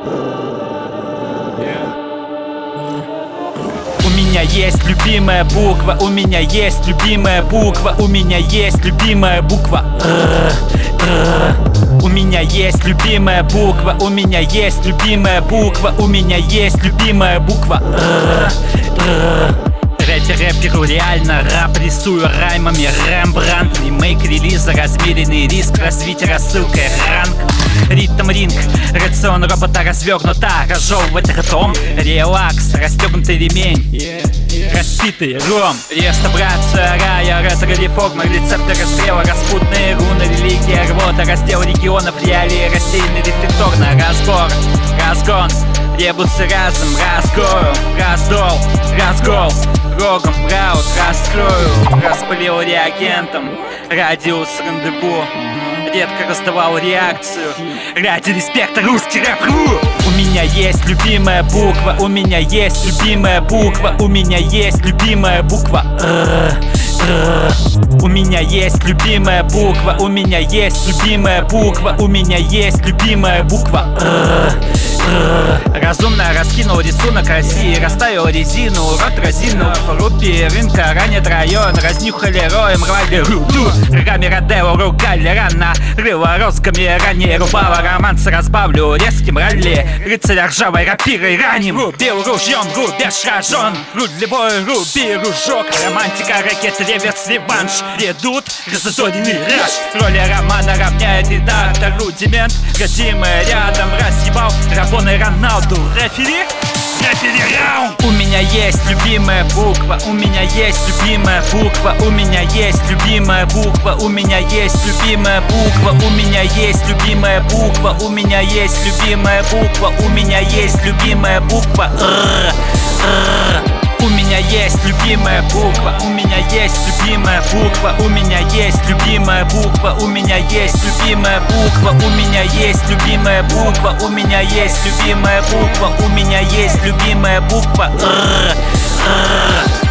У меня есть любимая буква, у меня есть любимая буква, у меня есть любимая буква. У меня есть любимая буква, у меня есть любимая буква, у меня есть любимая буква. Рэперу реально рап рисую раймами Рембрандт. Ремейк релиза, размеренный риск, развитие рассылкой ранг. Ритм ринг, рацион робота развернута, разжевывать ртом. Релакс, расстегнутый ремень, распитый ром. Реставрация рая, ретро-реформа, рецепты расстрела, распутные руны, религия, рвота, раздел регионов, реалии, рассеянный рефлекторно, разбор, разгон, ребусы разом, разгою, раздол, разгол, рогом раут, раскрою, распылил реагентом, радиус рандеву, редко раздавал реакцию, ради респекта русский рэп-ру. У меня есть любимая буква, у меня есть любимая буква, у меня есть любимая буква. У меня есть любимая буква, у меня есть любимая буква, у меня есть любимая буква. Разумно раскинул рисунок России, расставил резину, рот разину, рупи рынка, ранит район, разнюхали роем, рвали руду, рогами Родео ругали рано, рыло розгами ранее рубала, романсы разбавлю резким ралли, рыцаря ржавой рапирой раним, рубил ружьем, рубеж рожен, рулевой руби ружок, романтика, ракет, реверс, реванш, ведут разозоренный раш, роли романа равняет редактор, рудимент, годимый рядом разъебал, Рабоне Роналду, рефери раунд. У меня есть любимая буква, у меня есть любимая буква, у меня есть любимая буква, у меня есть любимая буква, у меня есть любимая буква, у меня есть любимая буква, у меня есть любимая буква. У меня есть любимая буква, у меня есть любимая буква, у меня есть любимая буква, у меня есть любимая буква, у меня есть любимая буква, у меня есть любимая буква, у меня есть любимая буква.